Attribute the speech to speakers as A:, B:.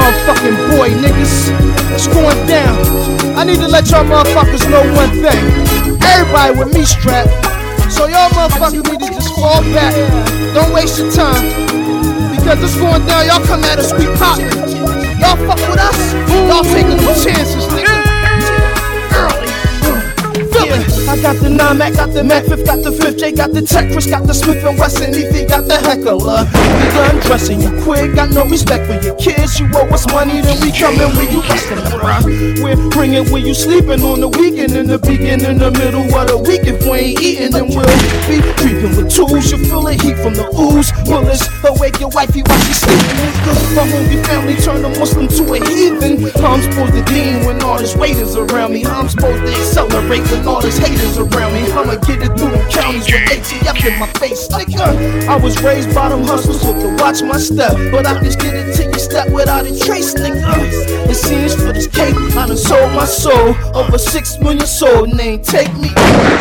A: motherfucking boy, niggas. It's going down. I need to let y'all motherfuckers know one thing. Everybody with me strapped. So y'all motherfuckers need to just fall back. Don't waste your time. Because it's going down. Y'all come at us, we poppin'. Y'all fuck with us. Y'all taking them chances, nigga. Early. I got the 9 Mac, got the Mac 5, got the 5th J, got the Tech, Chris, got the Smith & Wesson, Evie, got the Heckler. We done dressing you quick, got no respect for your kids. You owe us money, then we come in where you restin', bruh. We're bringing where you sleeping on the weekend, in the beginning, in the middle of the week. If we ain't eating, then we'll be creeping with tools. You feel the heat from the ooze. Bullets awake your wifey while she's sleeping. My homie family turned a Muslim to a heathen. I'm supposed to dean when all this waiters around me. I'm supposed to accelerate when all this haters around me. I'ma get it through them counties with ATF in my face, nigga. I was raised by them hustlers, so to watch my step. But I just get it to your step without a trace, nigga. It seems for this cake, I done sold my soul. Over 6 million sold, and they ain't take me.